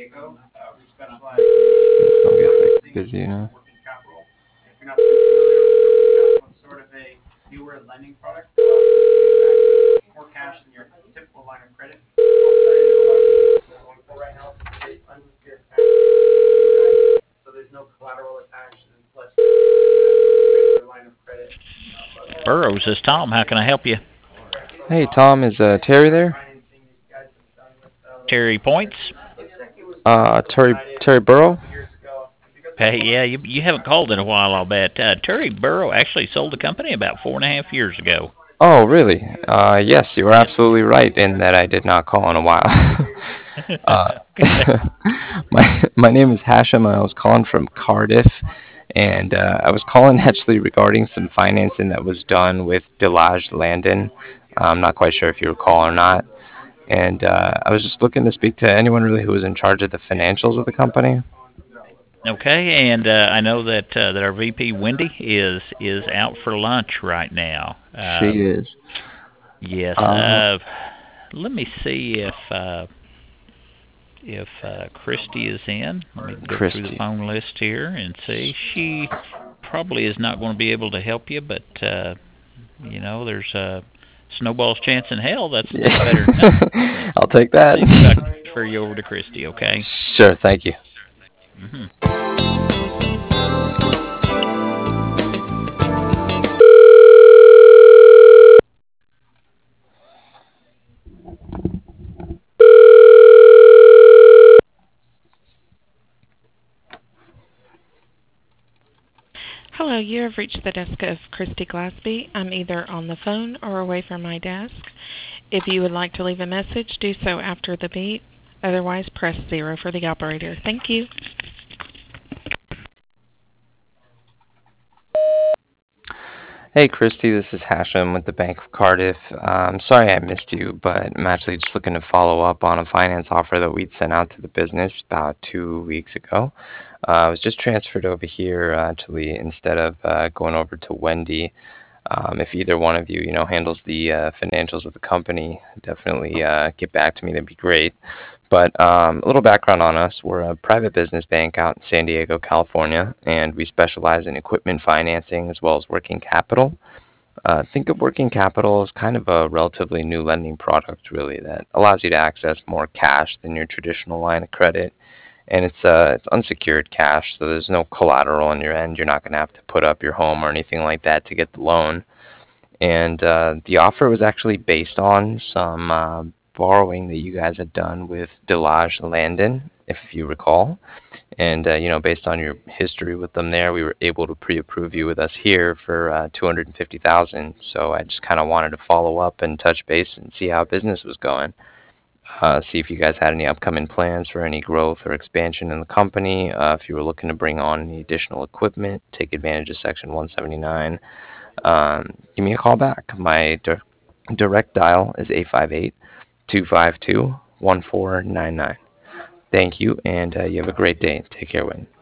I'll get like busy, you know. Burroughs, this is Tom. How can I help you? Hey Tom, is Terry there? Terry Points? Terry Burrow? Hey, yeah, you haven't called in a while, I'll bet. Terry Burrow actually sold the company about 4.5 years ago. Oh, really? Yes, you were absolutely right in that I did not call in a while. uh, my name is Hashem. I was calling from Cardiff, and I was calling actually regarding some financing that was done with Delage Landon. I'm not quite sure if you recall or not. And I was just looking to speak to anyone really who was in charge of the financials of the company. Okay, and I know that our VP Wendy is out for lunch right now. She is. Yes. Uh, Let me see if Christy is in. Let me go through the Christy. phone list here and see. She probably is not going to be able to help you, but there's a snowball's chance in hell. That's better than nothing. Let's I'll take that. see if I can transfer you over to Christy. Okay. Sure, thank you. Hmm. Hello, you have reached the desk of Christy Glasby. I'm either on the phone or away from my desk. If you would like to leave a message, do so after the beep. Otherwise, press 0 for the operator. Thank you. Hey, Christy, this is Hashem with the Bank of Cardiff. Sorry I missed you, but I'm actually just looking to follow up on a finance offer that we'd sent out to the business about 2 weeks ago. I was just transferred over here actually instead of going over to Wendy. If either one of you, handles the financials of the company, definitely get back to me. That'd be great. But a little background on us. We're a private business bank out in San Diego, California, and we specialize in equipment financing as well as working capital. Think of working capital as kind of a relatively new lending product, really, that allows you to access more cash than your traditional line of credit. And it's unsecured cash, so there's no collateral on your end. You're not going to have to put up your home or anything like that to get the loan. And the offer was actually based on some borrowing that you guys had done with Delage Landon, if you recall. And based on your history with them there, we were able to pre-approve you with us here for 250,000. So I just kind of wanted to follow up and touch base and see how business was going. See if you guys had any upcoming plans for any growth or expansion in the company. If you were looking to bring on any additional equipment, take advantage of Section 179. Give me a call back. My direct dial is 858-252-1499. Thank you, and you have a great day. Take care, Wayne.